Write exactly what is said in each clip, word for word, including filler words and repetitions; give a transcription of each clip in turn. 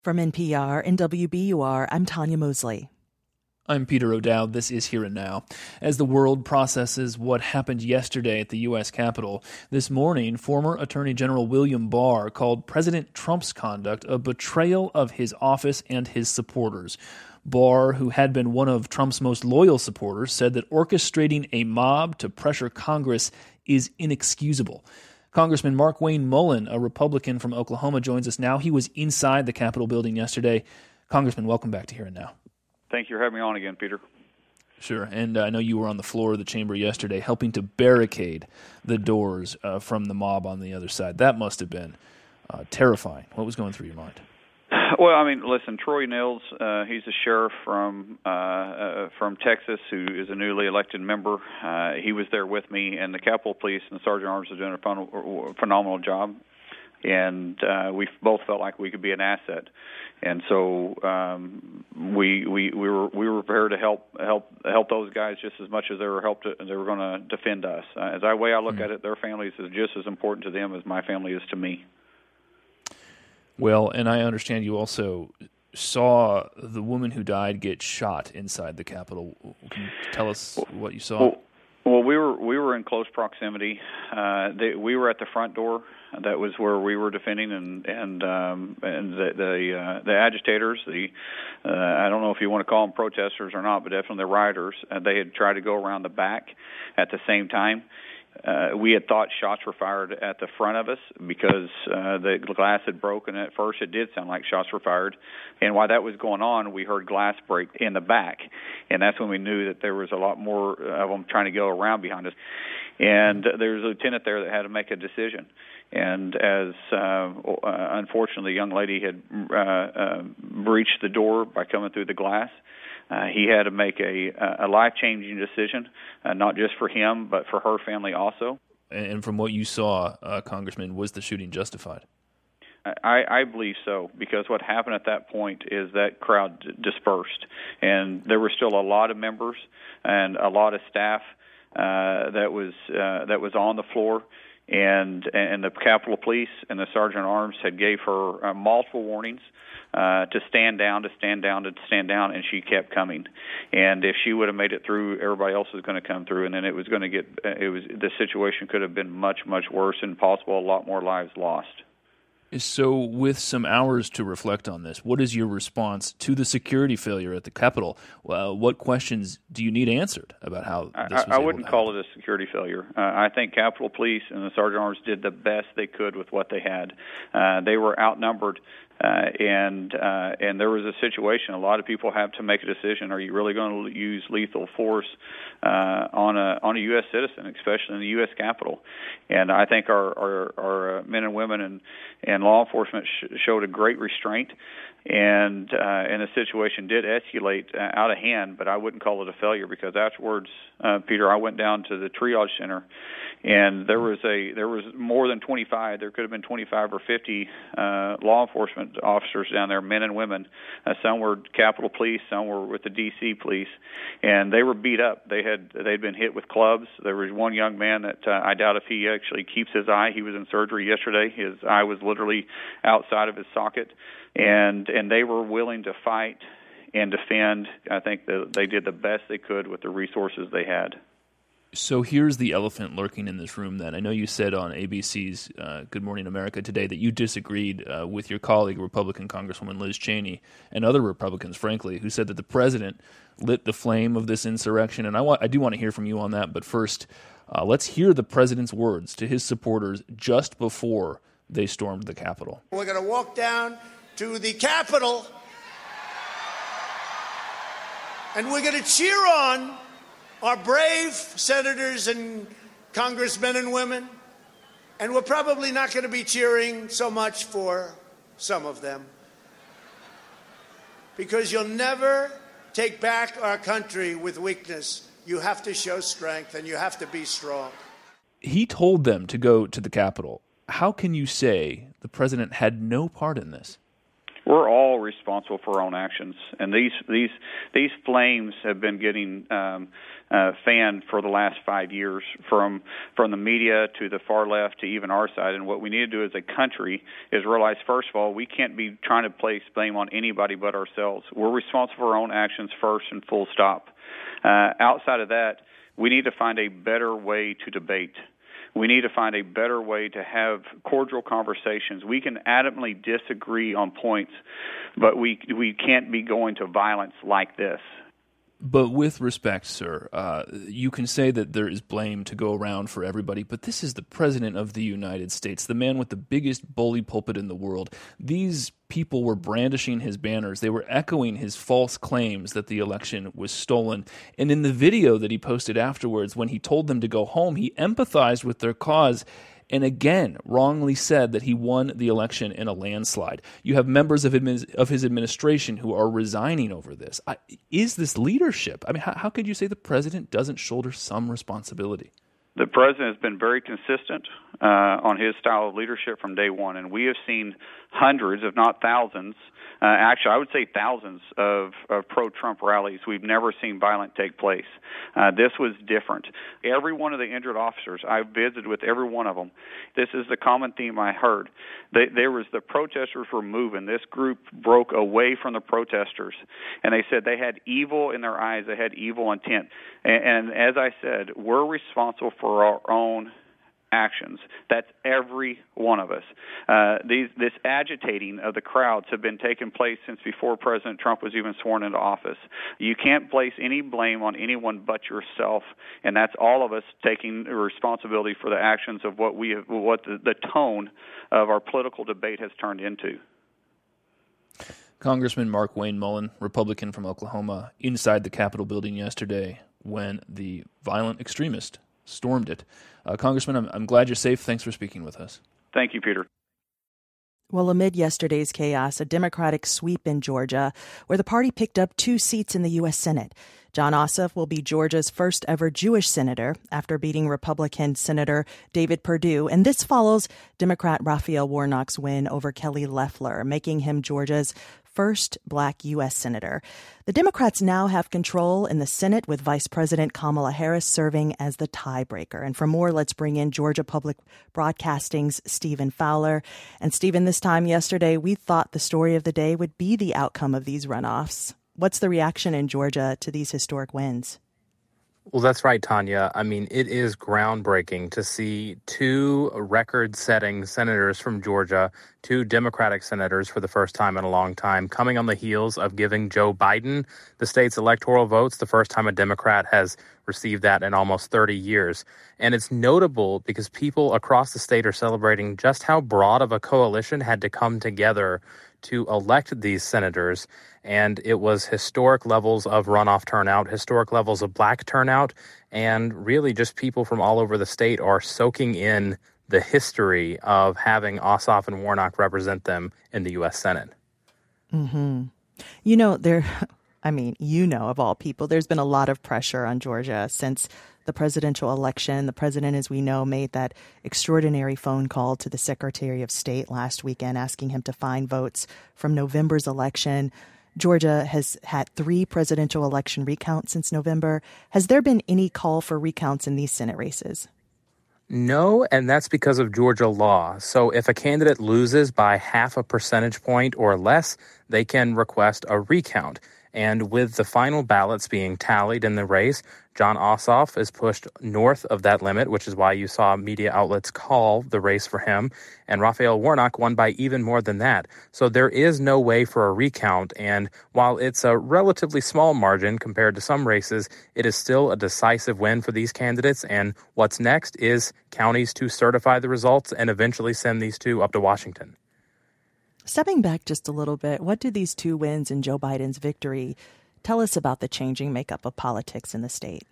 From N P R and W B U R, I'm Tanya Mosley. I'm Peter O'Dowd. This is Here and Now. As the world processes what happened yesterday at the U S Capitol, this morning, former Attorney General William Barr called President Trump's conduct a betrayal of his office and his supporters. Barr, who had been one of Trump's most loyal supporters, said that orchestrating a mob to pressure Congress is inexcusable. Congressman Markwayne Mullin, a Republican from Oklahoma, joins us now. He was inside the Capitol building yesterday. Congressman, welcome back to Here and Now. Thank you for having me on again, Peter. Sure, and uh, I know you were on the floor of the chamber yesterday helping to barricade the doors uh, from the mob on the other side. That must have been uh, terrifying. What was going through your mind? Well, I mean, listen, Troy Nils, uh, he's a sheriff from uh, uh, from Texas who is a newly elected member. Uh, he was there with me, and the Capitol Police and the Sergeant at Arms are doing a phen- phenomenal job. And uh, we both felt like we could be an asset, and so um, we we we were we were prepared to help help help those guys just as much as they were helped. They were going to defend us. Uh, as the way I look mm-hmm. at it, their families is just as important to them as my family is to me. Well, and I understand you also saw the woman who died get shot inside the Capitol. Can you tell us what you saw? Well, well we were we were in close proximity. Uh, they, we were at the front door. That was where we were defending, and and um, and the the, uh, the agitators, the uh, I don't know if you want to call them protesters or not, but definitely the rioters. Uh, they had tried to go around the back at the same time. Uh, we had thought shots were fired at the front of us because uh, the glass had broken. At first, it did sound like shots were fired. And while that was going on, we heard glass break in the back. And that's when we knew that there was a lot more of them trying to go around behind us. And there was a lieutenant there that had to make a decision. And as, uh, uh, unfortunately, the young lady had uh, uh, breached the door by coming through the glass, Uh, he had to make a, a life-changing decision, uh, not just for him, but for her family also. And from what you saw, uh, Congressman, was the shooting justified? I, I believe so, because what happened at that point is that crowd d- dispersed, and there were still a lot of members and a lot of staff uh, that was uh, that was on the floor. And and the Capitol Police and the Sergeant at Arms had gave her uh, multiple warnings uh, to stand down, to stand down, to stand down, and she kept coming. And if she would have made it through, everybody else was going to come through, and then it was going to get. It was the situation could have been much, much worse and possible a lot more lives lost. So with some hours to reflect on this, what is your response to the security failure at the Capitol? Well, what questions do you need answered about how this was I, I able wouldn't to call it a security failure. Uh, I think Capitol Police and the Sergeant at Arms did the best they could with what they had. Uh, they were outnumbered. Uh, and uh, and there was a situation. A lot of people have to make a decision: are you really going to use lethal force uh, on a on a U S citizen, especially in the U S Capitol? And I think our our, our uh, men and women and and law enforcement sh- showed a great restraint. And uh, and the situation did escalate uh, out of hand, but I wouldn't call it a failure because afterwards, uh, Peter, I went down to the triage center, and there was a there was more than twenty-five. There could have been twenty-five or fifty uh, law enforcement officers down there, men and women. Uh, some were Capitol Police, some were with the D C Police, and they were beat up. They had they'd been hit with clubs. There was one young man that uh, I doubt if he actually keeps his eye. He was in surgery yesterday. His eye was literally outside of his socket. And and they were willing to fight and defend. I think that they did the best they could with the resources they had. So here's the elephant lurking in this room then. I know you said on A B C's uh, Good Morning America today that you disagreed uh, with your colleague, Republican Congresswoman Liz Cheney, and other Republicans, frankly, who said that the president lit the flame of this insurrection. And I, want, I do want to hear from you on that. But first, uh, let's hear the president's words to his supporters just before they stormed the Capitol. We're going to walk down to the Capitol, and we're going to cheer on our brave senators and congressmen and women, and we're probably not going to be cheering so much for some of them, because you'll never take back our country with weakness. You have to show strength, and you have to be strong. He told them to go to the Capitol. How can you say the president had no part in this? We're all responsible for our own actions. And these these these flames have been getting um, uh, fanned for the last five years from from the media to the far left to even our side. And what we need to do as a country is realize, first of all, we can't be trying to place blame on anybody but ourselves. We're responsible for our own actions first and full stop. Uh, outside of that, we need to find a better way to debate. We need to find a better way to have cordial conversations. We can adamantly disagree on points, but we we can't be going to violence like this. But with respect, sir, uh, you can say that there is blame to go around for everybody, but this is the President of the United States, the man with the biggest bully pulpit in the world. These people were brandishing his banners. They were echoing his false claims that the election was stolen. And in the video that he posted afterwards, when he told them to go home, he empathized with their cause and again wrongly said that he won the election in a landslide. You have members of, admin- of his administration who are resigning over this. I, is this leadership? I mean, how, how could you say the president doesn't shoulder some responsibility? The president has been very consistent uh, on his style of leadership from day one, and we have seen hundreds, if not thousands, uh, actually I would say thousands of, of pro-Trump rallies. We've never seen violence take place. Uh, this was different. Every one of the injured officers, I visited with every one of them. This is the common theme I heard. They, there was the protesters were moving. This group broke away from the protesters, and they said they had evil in their eyes. They had evil intent. And, and as I said, we're responsible for our own actions. That's every one of us. Uh, these, this agitating of the crowds have been taking place since before President Trump was even sworn into office. You can't place any blame on anyone but yourself, and that's all of us taking responsibility for the actions of what we have, what the, the tone of our political debate has turned into. Congressman Mark Wayne Mullen, Republican from Oklahoma, inside the Capitol building yesterday when the violent extremist stormed it. Uh, Congressman, I'm, I'm glad you're safe. Thanks for speaking with us. Thank you, Peter. Well, amid yesterday's chaos, a Democratic sweep in Georgia, where the party picked up two seats in the U S Senate. Jon Ossoff will be Georgia's first ever Jewish senator after beating Republican Senator David Perdue. And this follows Democrat Raphael Warnock's win over Kelly Loeffler, making him Georgia's first black U S senator. The Democrats now have control in the Senate, with Vice President Kamala Harris serving as the tiebreaker. And for more, let's bring in Georgia Public Broadcasting's Stephen Fowler. And Stephen, this time yesterday, we thought the story of the day would be the outcome of these runoffs. What's the reaction in Georgia to these historic wins? Well, that's right, Tanya. I mean, it is groundbreaking to see two record-setting senators from Georgia, two Democratic senators for the first time in a long time, coming on the heels of giving Joe Biden the state's electoral votes, the first time a Democrat has received that in almost thirty years. And it's notable because people across the state are celebrating just how broad of a coalition had to come together to elect these senators. And it was historic levels of runoff turnout, historic levels of black turnout, and really just people from all over the state are soaking in the history of having Ossoff and Warnock represent them in the U S Senate. Mm-hmm. You know, there, I mean, you know, of all people, there's been a lot of pressure on Georgia since the presidential election. The president, as we know, made that extraordinary phone call to the Secretary of State last weekend asking him to find votes from November's election. Georgia has had three presidential election recounts since November. Has there been any call for recounts in these Senate races? No, and that's because of Georgia law. So if a candidate loses by half a percentage point or less, they can request a recount. And with the final ballots being tallied in the race, Jon Ossoff is pushed north of that limit, which is why you saw media outlets call the race for him. And Raphael Warnock won by even more than that. So there is no way for a recount. And while it's a relatively small margin compared to some races, it is still a decisive win for these candidates. And what's next is counties to certify the results and eventually send these two up to Washington. Stepping back just a little bit, what do these two wins and Joe Biden's victory tell us about the changing makeup of politics in the state?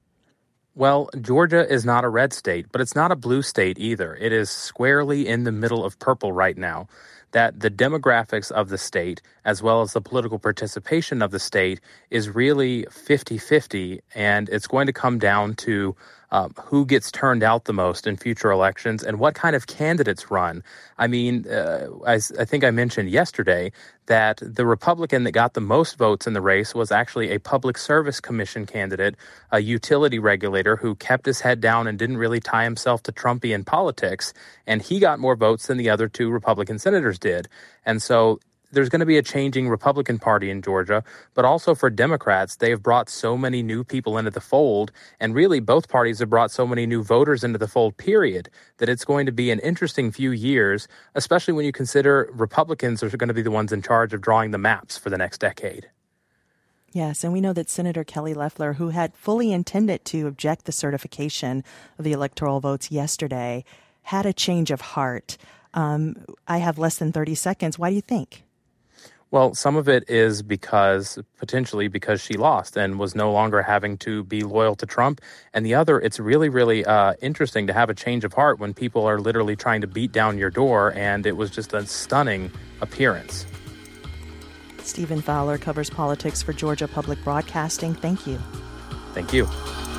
Well, Georgia is not a red state, but it's not a blue state either. It is squarely in the middle of purple right now. That the demographics of the state, as well as the political participation of the state, is really fifty-fifty, and it's going to come down to um, who gets turned out the most in future elections and what kind of candidates run. I mean, uh, as I think I mentioned yesterday, that the Republican that got the most votes in the race was actually a Public Service Commission candidate, a utility regulator who kept his head down and didn't really tie himself to Trumpian politics. And he got more votes than the other two Republican senators did. And so there's going to be a changing Republican Party in Georgia, but also for Democrats, they have brought so many new people into the fold, and really both parties have brought so many new voters into the fold, period, that it's going to be an interesting few years, especially when you consider Republicans are going to be the ones in charge of drawing the maps for the next decade. Yes, and we know that Senator Kelly Loeffler, who had fully intended to object the certification of the electoral votes yesterday, had a change of heart. Um, I have less than thirty seconds. Why do you think? Well, some of it is because, potentially because she lost and was no longer having to be loyal to Trump. And the other, it's really, really uh, interesting to have a change of heart when people are literally trying to beat down your door, and it was just a stunning appearance. Stephen Fowler covers politics for Georgia Public Broadcasting. Thank you. Thank you.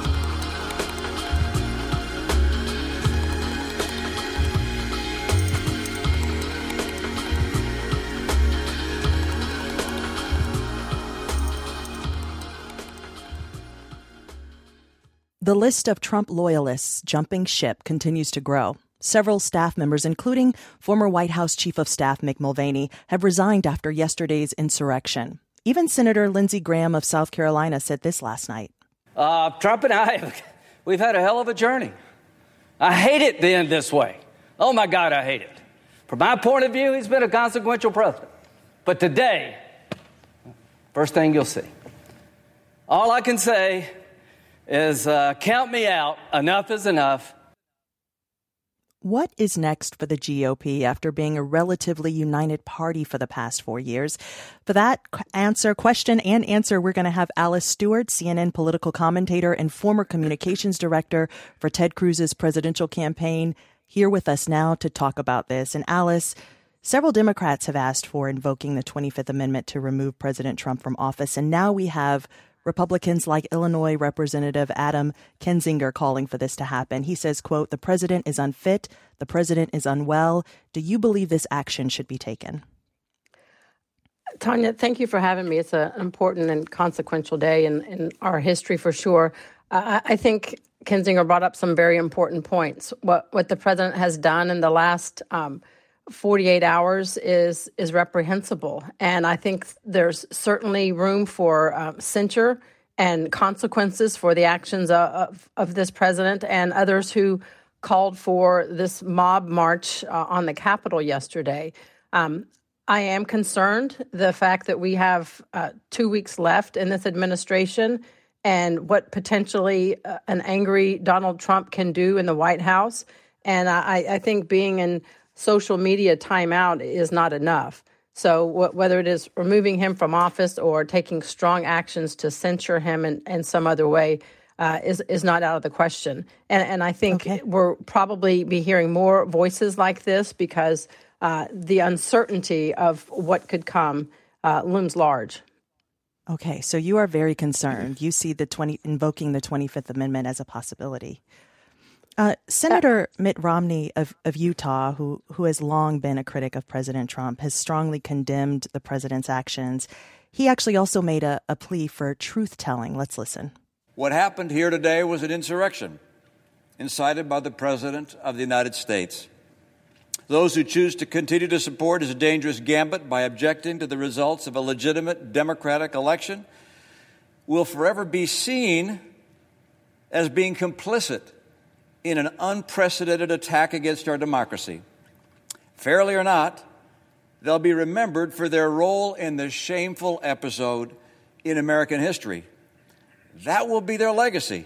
The list of Trump loyalists jumping ship continues to grow. Several staff members, including former White House Chief of Staff Mick Mulvaney, have resigned after yesterday's insurrection. Even Senator Lindsey Graham of South Carolina said this last night. Uh, Trump and I, we've had a hell of a journey. I hate it to end this way. Oh, my God, I hate it. From my point of view, he's been a consequential president. But today, first thing you'll see, all I can say is uh, count me out. Enough is enough. What is next for the G O P after being a relatively united party for the past four years? For that answer, question and answer, we're going to have Alice Stewart, C N N political commentator and former communications director for Ted Cruz's presidential campaign, here with us now to talk about this. And Alice, several Democrats have asked for invoking the twenty-fifth Amendment to remove President Trump from office. And now we have Republicans like Illinois Representative Adam Kinzinger calling for this to happen. He says, quote, "The president is unfit. The president is unwell. Do you believe this action should be taken?" Tanya, thank you for having me. It's an important and consequential day in, in our history for sure. Uh, I think Kinzinger brought up some very important points. What what the president has done in the last um, forty-eight hours is is reprehensible. And I think there's certainly room for uh, censure and consequences for the actions of, of, of this president and others who called for this mob march uh, on the Capitol yesterday. Um, I am concerned the fact that we have uh, two weeks left in this administration and what potentially uh, an angry Donald Trump can do in the White House. And I, I think being in social media timeout is not enough. So wh- whether it is removing him from office or taking strong actions to censure him in, in some other way uh, is, is not out of the question. And, and I think okay. we'll probably be hearing more voices like this because uh, the uncertainty of what could come uh, looms large. Okay, so you are very concerned. You see the twenty invoking the twenty-fifth Amendment as a possibility. Uh, Senator Mitt Romney of, of Utah, who, who has long been a critic of President Trump, has strongly condemned the president's actions. He actually also made a, a plea for truth-telling. Let's listen. What happened here today was an insurrection incited by the President of the United States. Those who choose to continue to support his dangerous gambit by objecting to the results of a legitimate democratic election will forever be seen as being complicit in an unprecedented attack against our democracy. Fairly or not, they'll be remembered for their role in this shameful episode in American history. That will be their legacy.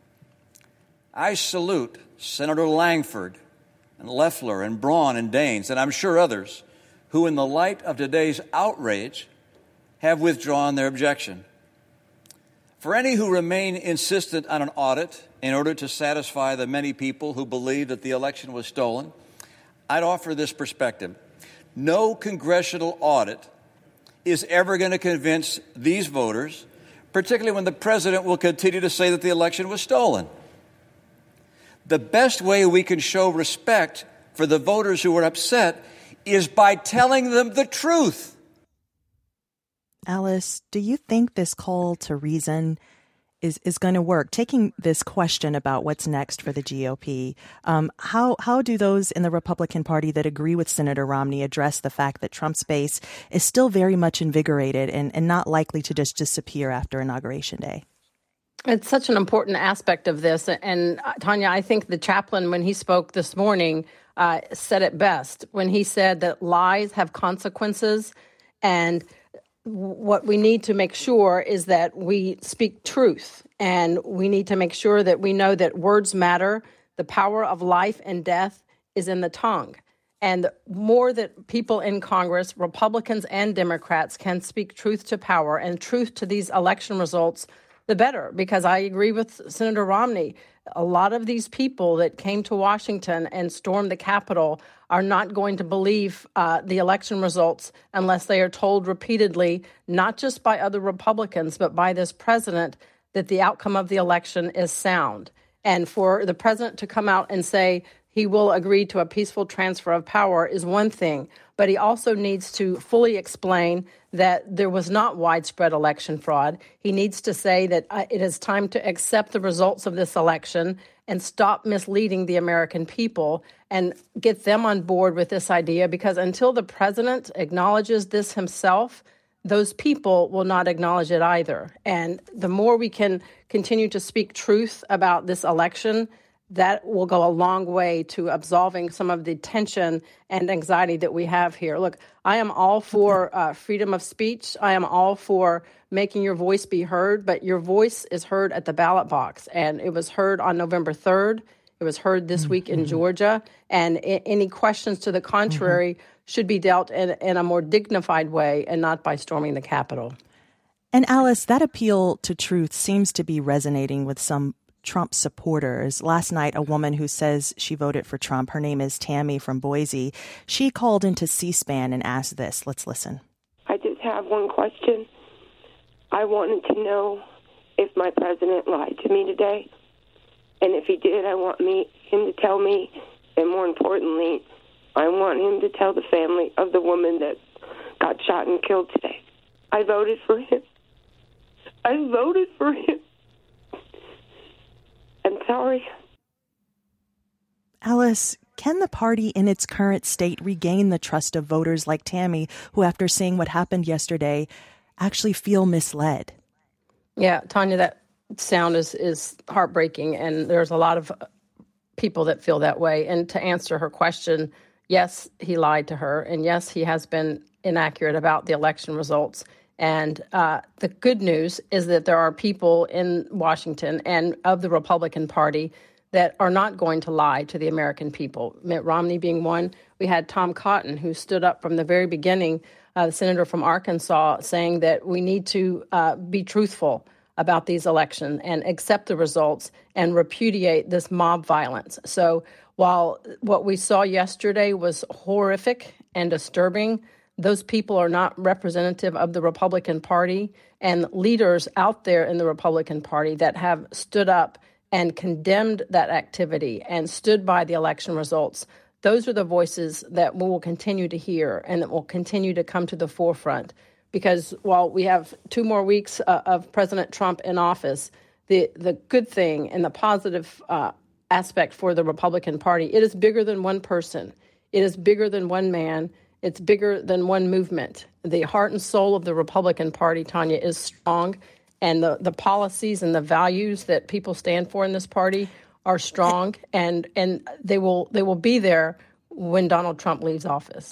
I salute Senator Langford and Loeffler and Braun and Daines, and I'm sure others, who in the light of today's outrage have withdrawn their objection. For any who remain insistent on an audit in order to satisfy the many people who believe that the election was stolen, I'd offer this perspective. No congressional audit is ever going to convince these voters, particularly when the president will continue to say that the election was stolen. The best way we can show respect for the voters who are upset is by telling them the truth. Alice, do you think this call to reason is, is going to work? Taking this question about what's next for the G O P, um, how how do those in the Republican Party that agree with Senator Romney address the fact that Trump's base is still very much invigorated and, and not likely to just disappear after Inauguration Day? It's such an important aspect of this. And uh, Tanya, I think the chaplain, when he spoke this morning, uh, said it best when he said that lies have consequences. And what we need to make sure is that we speak truth. And we need to make sure that we know that words matter. The power of life and death is in the tongue. And the more that people in Congress, Republicans and Democrats, can speak truth to power and truth to these election results, the better, because I agree with Senator Romney. A lot of these people that came to Washington and stormed the Capitol are not going to believe uh, the election results unless they are told repeatedly, not just by other Republicans, but by this president, that the outcome of the election is sound. And for the president to come out and say he will agree to a peaceful transfer of power is one thing, but he also needs to fully explain that there was not widespread election fraud. He needs to say that uh, it is time to accept the results of this election and stop misleading the American people and get them on board with this idea, because until the president acknowledges this himself, those people will not acknowledge it either. And the more we can continue to speak truth about this election, that will go a long way to absolving some of the tension and anxiety that we have here. Look, I am all for uh, freedom of speech. I am all for making your voice be heard, but your voice is heard at the ballot box. And it was heard on November third. It was heard this mm-hmm. week in Georgia. And I- any questions to the contrary mm-hmm. should be dealt in, in a more dignified way and not by storming the Capitol. And Alice, that appeal to truth seems to be resonating with some Trump supporters. Last night, a woman who says she voted for Trump, her name is Tammy from Boise, she called into C-SPAN and asked this. Let's listen. I just have one question. I wanted to know if my president lied to me today. And if he did, I want me him to tell me. And more importantly, I want him to tell the family of the woman that got shot and killed today. I voted for him. I voted for him. I'm sorry. Alice, can the party in its current state regain the trust of voters like Tammy, who, after seeing what happened yesterday, actually feel misled? Yeah, Tanya, that sound is, is heartbreaking, and there's a lot of people that feel that way. And to answer her question, yes, he lied to her, and yes, he has been inaccurate about the election results. And uh, the good news is that there are people in Washington and of the Republican Party that are not going to lie to the American people. Mitt Romney being one. We had Tom Cotton, who stood up from the very beginning, uh, the senator from Arkansas, saying that we need to uh, be truthful about these elections and accept the results and repudiate this mob violence. So while what we saw yesterday was horrific and disturbing, those people are not representative of the Republican Party, and leaders out there in the Republican Party that have stood up and condemned that activity and stood by the election results. Those are the voices that we will continue to hear and that will continue to come to the forefront. Because while we have two more weeks uh, of President Trump in office, the, the good thing and the positive uh, aspect for the Republican Party, it is bigger than one person. It is bigger than one man. It's bigger than one movement. The heart and soul of the Republican Party, Tanya, is strong, and the, the policies and the values that people stand for in this party are strong, and and they will they will be there when Donald Trump leaves office.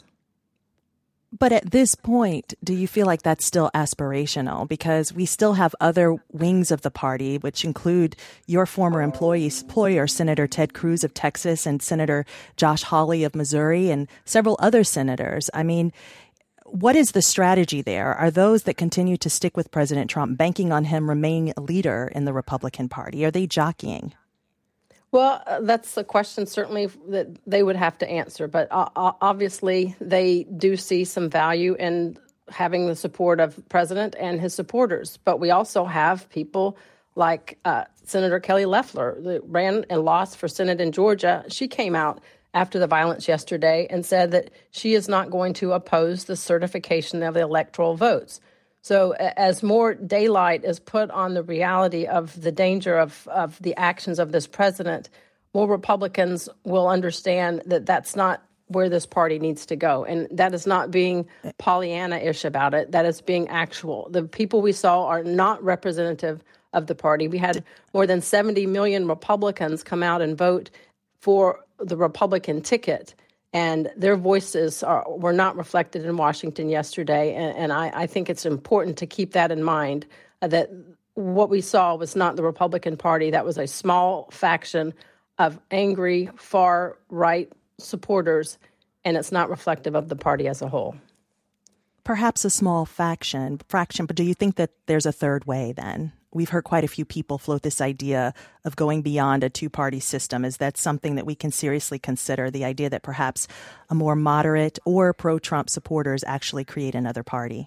But at this point, do you feel like that's still aspirational? Because we still have other wings of the party, which include your former employee, employer, Senator Ted Cruz of Texas, and Senator Josh Hawley of Missouri, and several other senators. I mean, what is the strategy there? Are those that continue to stick with President Trump, banking on him remaining a leader in the Republican Party? Are they jockeying? Well, uh, that's a question certainly that they would have to answer. But uh, obviously, they do see some value in having the support of the president and his supporters. But we also have people like uh, Senator Kelly Loeffler, that ran and lost for Senate in Georgia. She came out after the violence yesterday and said that she is not going to oppose the certification of the electoral votes. So as more daylight is put on the reality of the danger of, of the actions of this president, more Republicans will understand that that's not where this party needs to go. And that is not being Pollyanna-ish about it. That is being actual. The people we saw are not representative of the party. We had more than seventy million Republicans come out and vote for the Republican ticket, and their voices are, were not reflected in Washington yesterday. And, and I, I think it's important to keep that in mind, uh, that what we saw was not the Republican Party. That was a small faction of angry, far-right supporters, and it's not reflective of the party as a whole. Perhaps a small faction, fraction, but do you think that there's a third way then? We've heard quite a few people float this idea of going beyond a two-party system. Is that something that we can seriously consider, the idea that perhaps a more moderate or pro-Trump supporters actually create another party?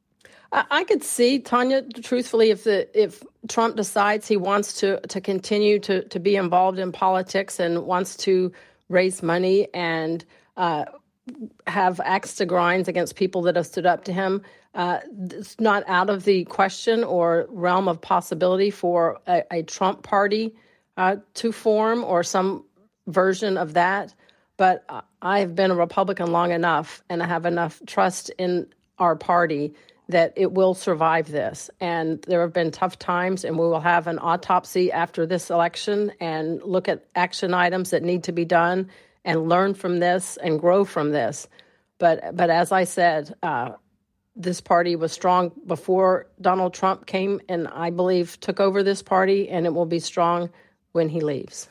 I could see, Tanya, truthfully, if the if Trump decides he wants to to continue to, to be involved in politics and wants to raise money and uh, have axe to grinds against people that have stood up to him, uh, it's not out of the question or realm of possibility for a, a Trump party uh, to form or some version of that. But I have been a Republican long enough, and I have enough trust in our party that it will survive this. And there have been tough times, and we will have an autopsy after this election and look at action items that need to be done and learn from this and grow from this. But but as I said, uh, this party was strong before Donald Trump came and I believe took over this party, and it will be strong when he leaves.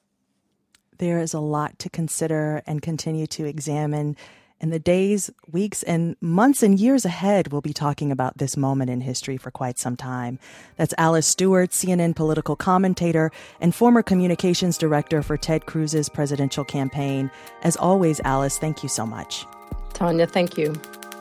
There is a lot to consider and continue to examine. In the days, weeks, and months and years ahead, we'll be talking about this moment in history for quite some time. That's Alice Stewart, C N N political commentator and former communications director for Ted Cruz's presidential campaign. As always, Alice, thank you so much. Tanya, thank you.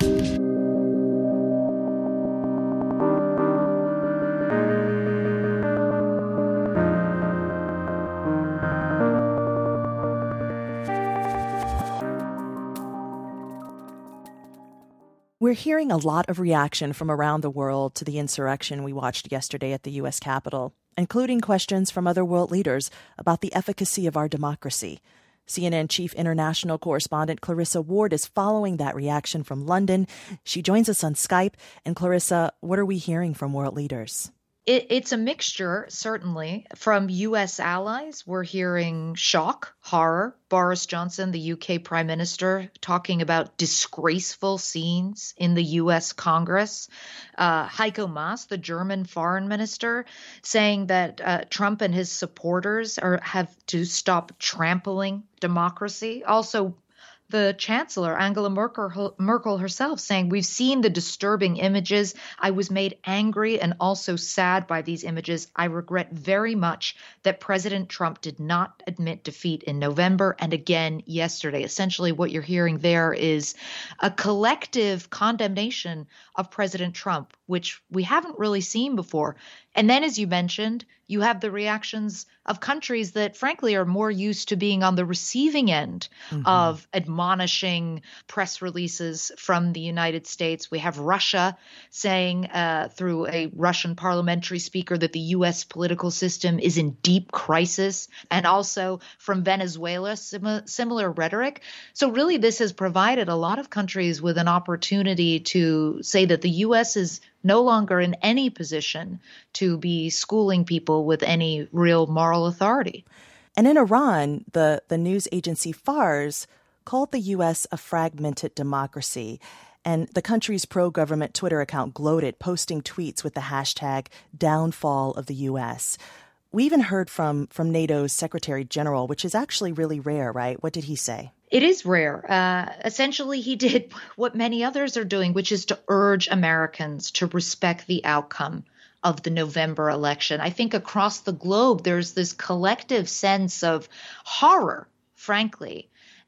We're hearing a lot of reaction from around the world to the insurrection we watched yesterday at the U S Capitol, including questions from other world leaders about the efficacy of our democracy. C N N chief international correspondent Clarissa Ward is following that reaction from London. She joins us on Skype. And Clarissa, what are we hearing from world leaders? It, it's a mixture, certainly. From U S allies, we're hearing shock, horror. Boris Johnson, the U K Prime Minister, talking about disgraceful scenes in the U S Congress. Uh, Heiko Maas, the German Foreign Minister, saying that uh, Trump and his supporters are have to stop trampling democracy. Also, the Chancellor, Angela Merkel, Merkel herself, saying, we've seen the disturbing images. I was made angry and also sad by these images. I regret very much that President Trump did not admit defeat in November and again yesterday. Essentially, what you're hearing there is a collective condemnation of President Trump, which we haven't really seen before. And then, as you mentioned, you have the reactions of countries that, frankly, are more used to being on the receiving end mm-hmm. of admonishing press releases from the United States. We have Russia saying uh, through a Russian parliamentary speaker that the U S political system is in deep crisis, and also from Venezuela, sim- similar rhetoric. So really, this has provided a lot of countries with an opportunity to say that the U S is no longer in any position to be schooling people with any real moral authority. And in Iran, the, the news agency Fars called the U S a fragmented democracy. And the country's pro-government Twitter account gloated, posting tweets with the hashtag downfall of the U S. We even heard from, from NATO's Secretary General, which is actually really rare, right? What did he say? It is rare. Uh, essentially, he did what many others are doing, which is to urge Americans to respect the outcome of the November election. I think across the globe, there's this collective sense of horror, frankly,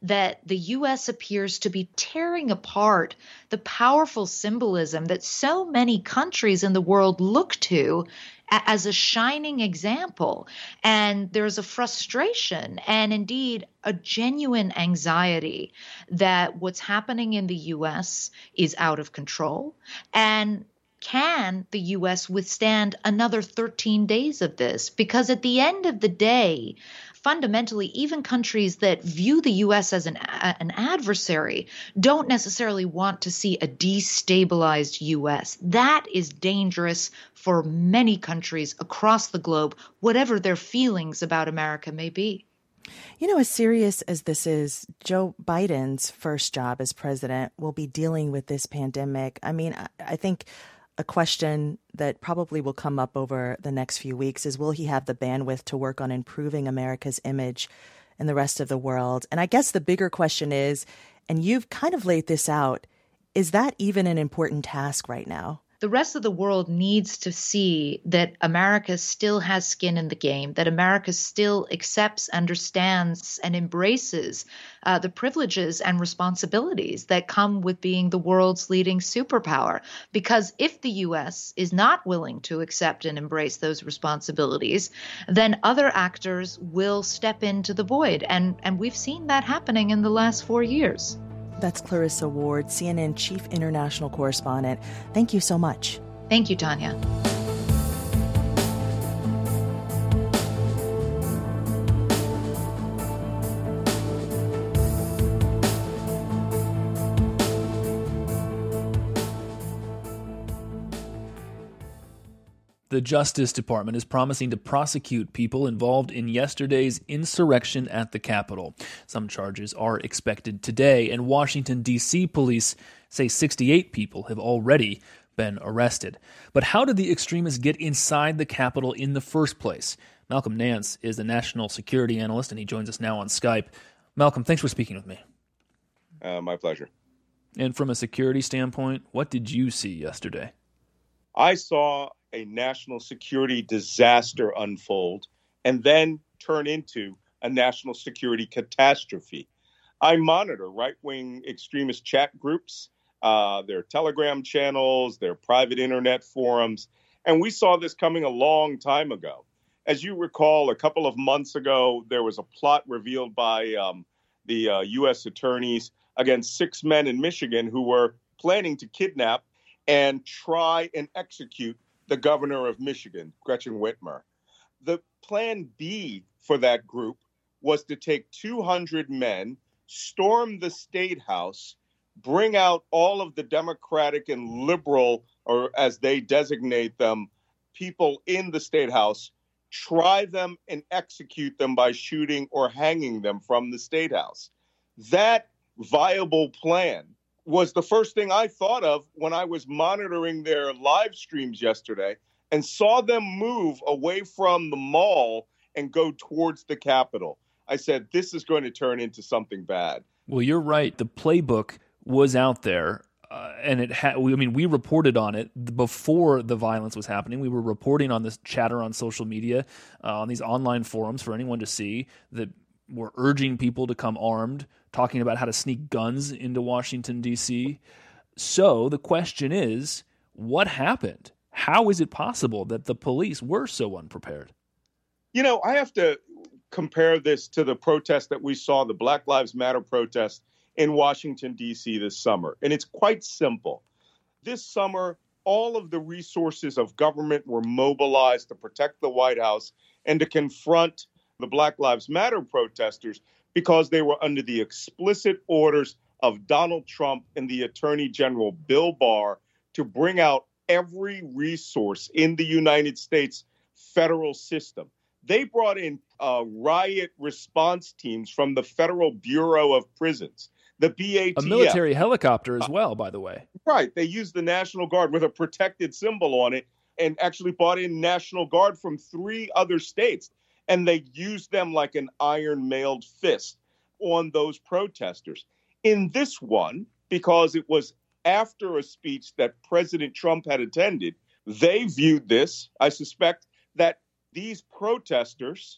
that the U S appears to be tearing apart the powerful symbolism that so many countries in the world look to as a shining example. And there's a frustration and indeed a genuine anxiety that what's happening in the U S is out of control. And can the U S withstand another thirteen days of this? Because at the end of the day, fundamentally, even countries that view the U S as an, an adversary don't necessarily want to see a destabilized U S. That is dangerous for many countries across the globe, whatever their feelings about America may be. You know, as serious as this is, Joe Biden's first job as president will be dealing with this pandemic. I mean, I, I think a question that probably will come up over the next few weeks is, will he have the bandwidth to work on improving America's image in the rest of the world? And I guess the bigger question is, and you've kind of laid this out, is that even an important task right now? The rest of the world needs to see that America still has skin in the game, that America still accepts, understands, and embraces uh, the privileges and responsibilities that come with being the world's leading superpower. Because if the U S is not willing to accept and embrace those responsibilities, then other actors will step into the void. And, and we've seen that happening in the last four years. That's Clarissa Ward, C N N Chief International Correspondent. Thank you so much. Thank you, Tanya. The Justice Department is promising to prosecute people involved in yesterday's insurrection at the Capitol. Some charges are expected today, and Washington, D C police say sixty-eight people have already been arrested. But how did the extremists get inside the Capitol in the first place? Malcolm Nance is a national security analyst, and he joins us now on Skype. Malcolm, thanks for speaking with me. Uh, my pleasure. And from a security standpoint, what did you see yesterday? I saw a national security disaster unfold and then turn into a national security catastrophe. I monitor right-wing extremist chat groups, uh, their Telegram channels, their private internet forums, and we saw this coming a long time ago. As you recall, a couple of months ago, there was a plot revealed by um, the uh, U S attorneys against six men in Michigan who were planning to kidnap and try and execute the governor of Michigan, Gretchen Whitmer. The plan B for that group was to take two hundred men, storm the State House, bring out all of the Democratic and liberal, or as they designate them, people in the State House, try them and execute them by shooting or hanging them from the State House. That viable plan was the first thing I thought of when I was monitoring their live streams yesterday and saw them move away from the mall and go towards the Capitol. I said, this is going to turn into something bad. Well, you're right. The playbook was out there, uh, and it had, I mean, we reported on it before the violence was happening. We were reporting on this chatter on social media, uh, on these online forums for anyone to see, that we're urging people to come armed, talking about how to sneak guns into Washington, D C. So the question is, what happened? How is it possible that the police were so unprepared? You know, I have to compare this to the protest that we saw, the Black Lives Matter protest in Washington, D C this summer. And it's quite simple. This summer, all of the resources of government were mobilized to protect the White House and to confront the Black Lives Matter protesters because they were under the explicit orders of Donald Trump and the Attorney General Bill Barr to bring out every resource in the United States federal system. They brought in uh, riot response teams from the Federal Bureau of Prisons, the B A T F. A military helicopter as well, by the way. Right. They used the National Guard with a protected symbol on it and actually brought in National Guard from three other states. And they used them like an iron-mailed fist on those protesters. In this one, because it was after a speech that President Trump had attended, they viewed this, I suspect, that these protesters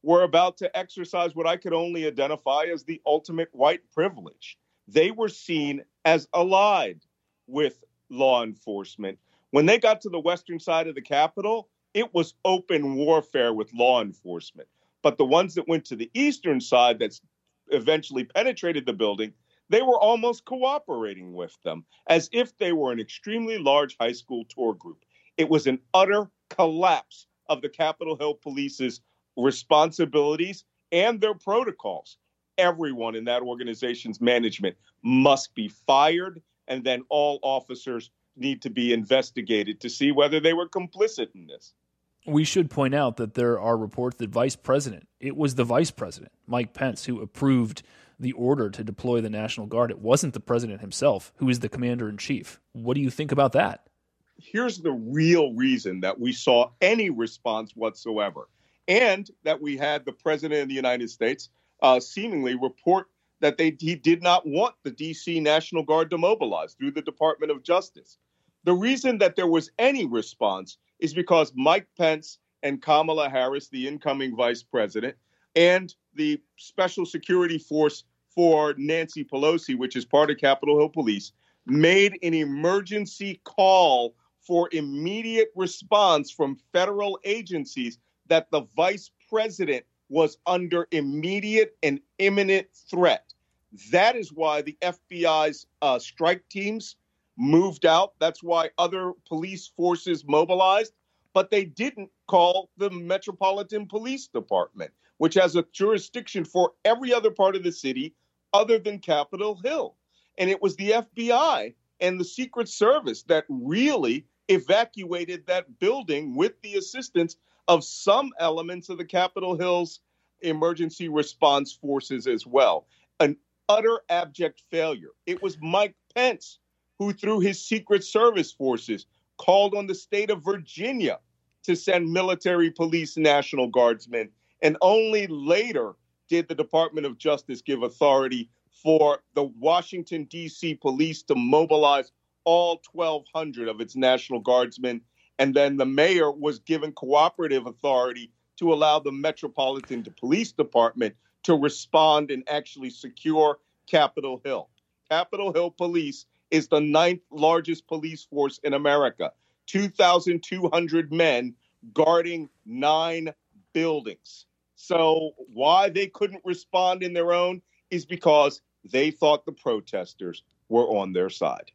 were about to exercise what I could only identify as the ultimate white privilege. They were seen as allied with law enforcement. When they got to the western side of the Capitol, it was open warfare with law enforcement. But the ones that went to the eastern side that's eventually penetrated the building, they were almost cooperating with them as if they were an extremely large high school tour group. It was an utter collapse of the Capitol Hill Police's responsibilities and their protocols. Everyone in that organization's management must be fired, and then all officers need to be investigated to see whether they were complicit in this. We should point out that there are reports that Vice President, it was the Vice President, Mike Pence, who approved the order to deploy the National Guard. It wasn't the President himself, who is the Commander-in-Chief. What do you think about that? Here's the real reason that we saw any response whatsoever, and that we had the President of the United States uh, seemingly report that they he did not want the D C National Guard to mobilize through the Department of Justice. The reason that there was any response is because Mike Pence and Kamala Harris, the incoming vice president, and the Special Security Force for Nancy Pelosi, which is part of Capitol Hill Police, made an emergency call for immediate response from federal agencies that the vice president was under immediate and imminent threat. That is why the F B I's uh, strike teams moved out. That's why other police forces mobilized, but they didn't call the Metropolitan Police Department, which has a jurisdiction for every other part of the city other than Capitol Hill. And it was the F B I and the Secret Service that really evacuated that building with the assistance of some elements of the Capitol Hill's emergency response forces as well. An utter abject failure. It was Mike Pence who, through his Secret Service forces, called on the state of Virginia to send military police National Guardsmen. And only later did the Department of Justice give authority for the Washington, D C police to mobilize all twelve hundred of its National Guardsmen. And then the mayor was given cooperative authority to allow the Metropolitan Police Department to respond and actually secure Capitol Hill. Capitol Hill Police is the ninth largest police force in America, two thousand two hundred men guarding nine buildings. So why they couldn't respond in their own is because they thought the protesters were on their side.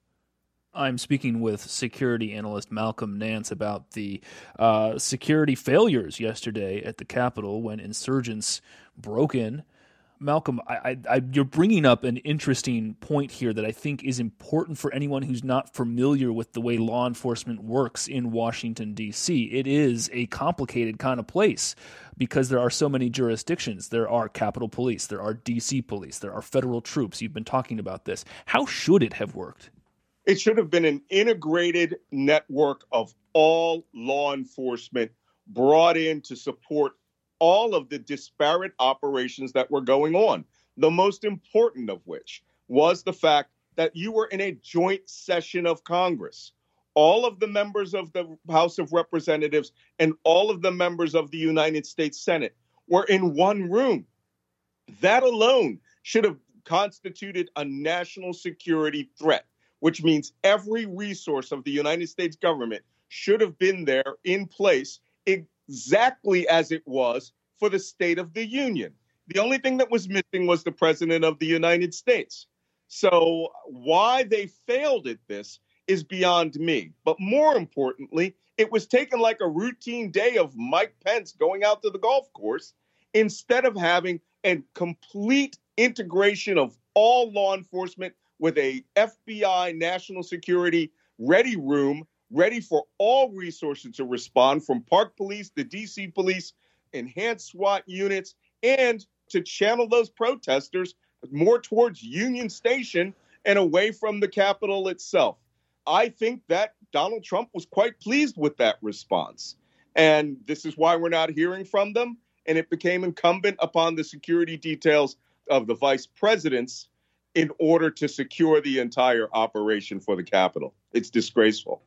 I'm speaking with security analyst Malcolm Nance about the uh, security failures yesterday at the Capitol when insurgents broke in. Malcolm, I, I, I, you're bringing up an interesting point here that I think is important for anyone who's not familiar with the way law enforcement works in Washington, D C. It is a complicated kind of place because there are so many jurisdictions. There are Capitol Police, there are D C Police, there are federal troops. You've been talking about this. How should it have worked? It should have been an integrated network of all law enforcement brought in to support all of the disparate operations that were going on, the most important of which was the fact that you were in a joint session of Congress. All of the members of the House of Representatives and all of the members of the United States Senate were in one room. That alone should have constituted a national security threat, which means every resource of the United States government should have been there in place exactly as it was for the State of the Union. The only thing that was missing was the President of the United States. So why they failed at this is beyond me. But more importantly, it was taken like a routine day of Mike Pence going out to the golf course instead of having a complete integration of all law enforcement with a F B I national security ready room, ready for all resources to respond, from Park Police, the D C Police, enhanced SWAT units, and to channel those protesters more towards Union Station and away from the Capitol itself. I think that Donald Trump was quite pleased with that response. And this is why we're not hearing from them. And it became incumbent upon the security details of the vice presidents in order to secure the entire operation for the Capitol. It's disgraceful.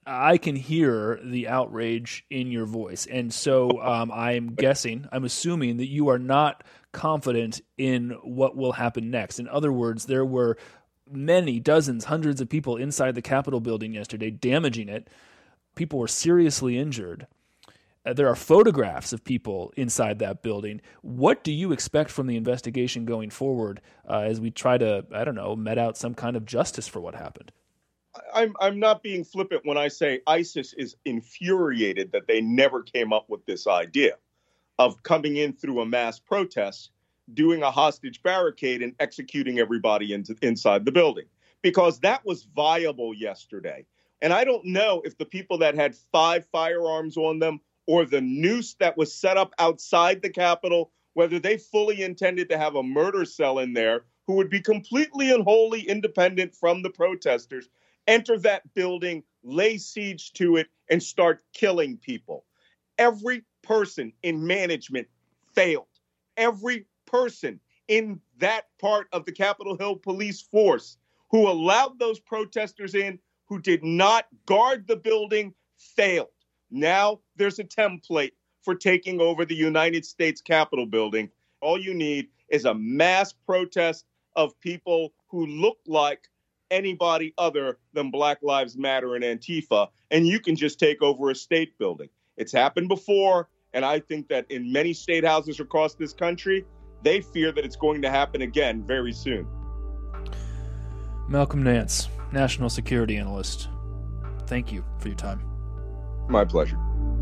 I can hear the outrage in your voice. And so um, I'm guessing, I'm assuming that you are not confident in what will happen next. In other words, there were many, dozens, hundreds of people inside the Capitol building yesterday damaging it. People were seriously injured. Uh, there are photographs of people inside that building. What do you expect from the investigation going forward uh, as we try to, I don't know, met out some kind of justice for what happened? I'm I'm not being flippant when I say ISIS is infuriated that they never came up with this idea of coming in through a mass protest, doing a hostage barricade, and executing everybody into, inside the building, because that was viable yesterday. And I don't know if the people that had five firearms on them or the noose that was set up outside the Capitol, whether they fully intended to have a murder cell in there who would be completely and wholly independent from the protesters, enter that building, lay siege to it, and start killing people. Every person in management failed. Every person in that part of the Capitol Hill police force who allowed those protesters in, who did not guard the building, failed. Now there's a template for taking over the United States Capitol building. All you need is a mass protest of people who look like anybody other than Black Lives Matter and Antifa, and you can just take over a state building. It's happened before, and I think that in many state houses across this country, they fear that it's going to happen again very soon. Malcolm Nance, National Security Analyst, thank you for your time. My pleasure.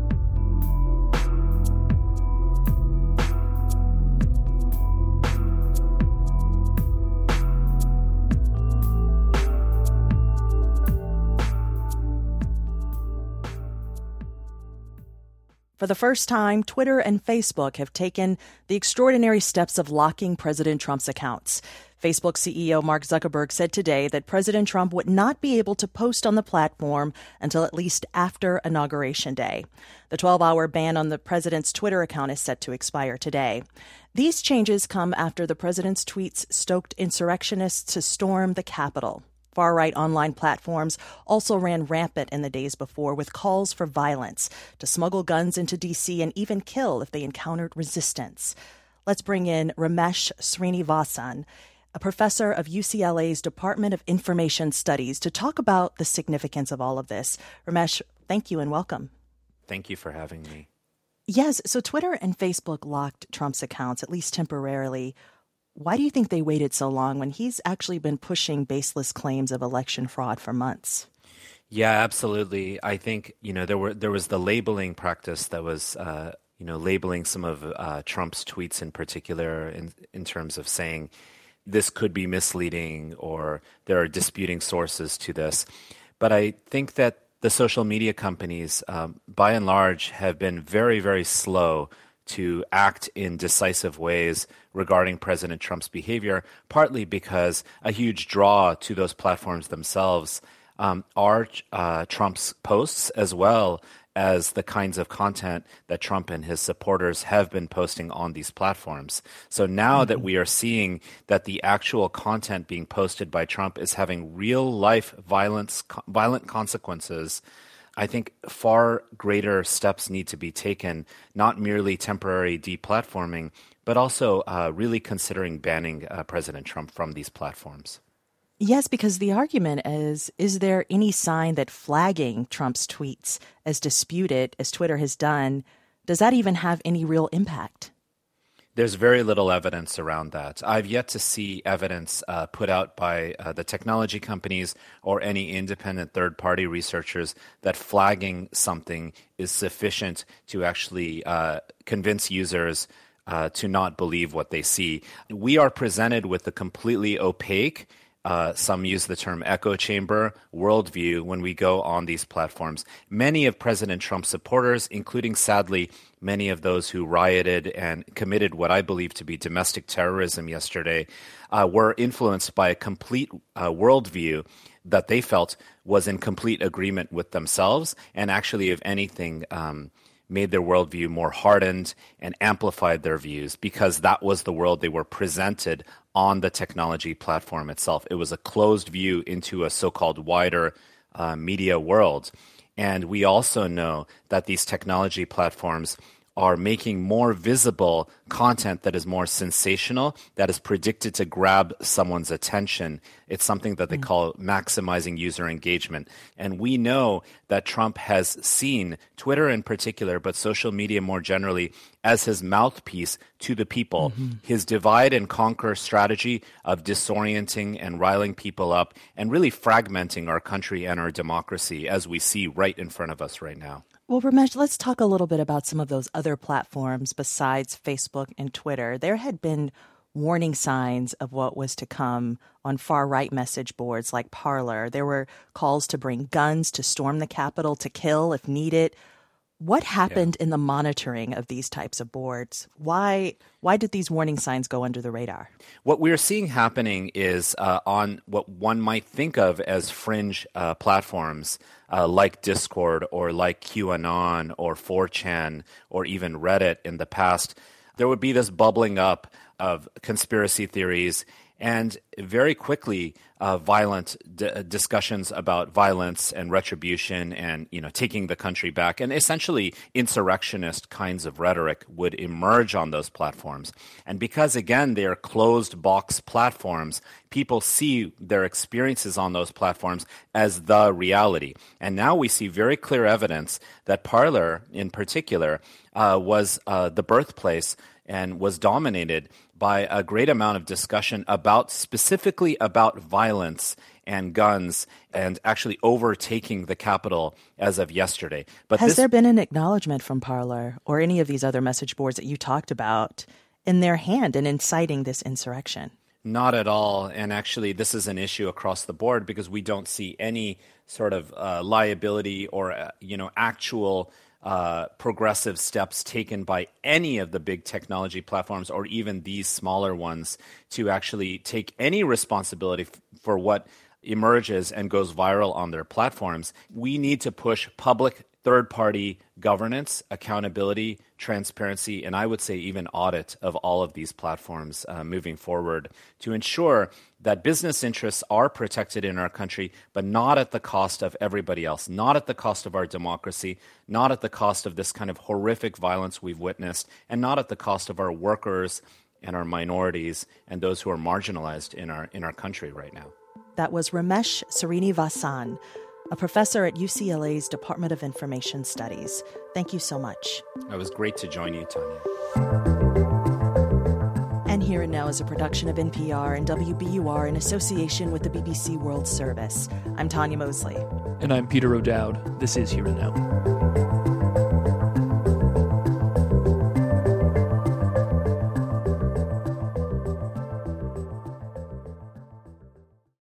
For the first time, Twitter and Facebook have taken the extraordinary steps of locking President Trump's accounts. Facebook C E O Mark Zuckerberg said today that President Trump would not be able to post on the platform until at least after Inauguration Day. The twelve-hour ban on the president's Twitter account is set to expire today. These changes come after the president's tweets stoked insurrectionists to storm the Capitol. Far-right online platforms also ran rampant in the days before with calls for violence, to smuggle guns into D C and even kill if they encountered resistance. Let's bring in Ramesh Srinivasan, a professor of U C L A's Department of Information Studies, to talk about the significance of all of this. Ramesh, thank you and welcome. Thank you for having me. Yes, so Twitter and Facebook locked Trump's accounts, at least temporarily. Why do you think they waited so long when he's actually been pushing baseless claims of election fraud for months? Yeah, absolutely. I think, you know, there were there was the labeling practice that was, uh, you know, labeling some of uh, Trump's tweets in particular in, in terms of saying this could be misleading or there are disputing sources to this. But I think that the social media companies, um, by and large, have been very, very slow to act in decisive ways regarding President Trump's behavior, partly because a huge draw to those platforms themselves um, are uh, Trump's posts, as well as the kinds of content that Trump and his supporters have been posting on these platforms. So now mm-hmm. that we are seeing that the actual content being posted by Trump is having real-life violence, violent consequences, I think far greater steps need to be taken, not merely temporary deplatforming, but also uh, really considering banning uh, President Trump from these platforms. Yes, because the argument is, is there any sign that flagging Trump's tweets as disputed, as Twitter has done, does that even have any real impact? There's very little evidence around that. I've yet to see evidence uh, put out by uh, the technology companies or any independent third-party researchers that flagging something is sufficient to actually uh, convince users uh, to not believe what they see. We are presented with a completely opaque, Uh, some use the term echo chamber worldview when we go on these platforms. Many of President Trump's supporters, including, sadly, many of those who rioted and committed what I believe to be domestic terrorism yesterday, uh, were influenced by a complete uh, worldview that they felt was in complete agreement with themselves and actually, if anything, um, made their worldview more hardened and amplified their views because that was the world they were presented on the technology platform itself. It was a closed view into a so-called wider uh, media world. And we also know that these technology platforms are making more visible content that is more sensational, that is predicted to grab someone's attention. It's something that they call maximizing user engagement. And we know that Trump has seen Twitter in particular, but social media more generally, as his mouthpiece to the people. Mm-hmm. His divide and conquer strategy of disorienting and riling people up and really fragmenting our country and our democracy, as we see right in front of us right now. Well, Ramesh, let's talk a little bit about some of those other platforms besides Facebook and Twitter. There had been warning signs of what was to come on far-right message boards like Parler. There were calls to bring guns, to storm the Capitol, to kill if needed. What happened yeah. in the monitoring of these types of boards? Why why did these warning signs go under the radar? What we're seeing happening is uh, on what one might think of as fringe uh, platforms uh, like Discord or like QAnon or four chan or even Reddit in the past, there would be this bubbling up of conspiracy theories and very quickly uh, violent d- discussions about violence and retribution and, you know, taking the country back, and essentially insurrectionist kinds of rhetoric would emerge on those platforms. And because, again, they are closed box platforms, people see their experiences on those platforms as the reality. And now we see very clear evidence that Parler, in particular, uh, was uh, the birthplace and was dominated by a great amount of discussion about specifically about violence and guns and actually overtaking the Capitol as of yesterday. But Has this, there been an acknowledgement from Parler or any of these other message boards that you talked about in their hand in inciting this insurrection? Not at all. And actually, this is an issue across the board because we don't see any sort of uh, liability or, uh, you know, actual Uh, progressive steps taken by any of the big technology platforms or even these smaller ones to actually take any responsibility f- for what emerges and goes viral on their platforms. We need to push public third-party governance, accountability, transparency, and I would say even audit of all of these platforms uh, moving forward to ensure that business interests are protected in our country, but not at the cost of everybody else, not at the cost of our democracy, not at the cost of this kind of horrific violence we've witnessed, and not at the cost of our workers and our minorities and those who are marginalized in our in our country right now. That was Ramesh Srinivasan, a professor at U C L A's Department of Information Studies. Thank you so much. It was great to join you, Tanya. And Here and Now is a production of N P R and W B U R in association with the B B C World Service. I'm Tanya Mosley. And I'm Peter O'Dowd. This is Here and Now.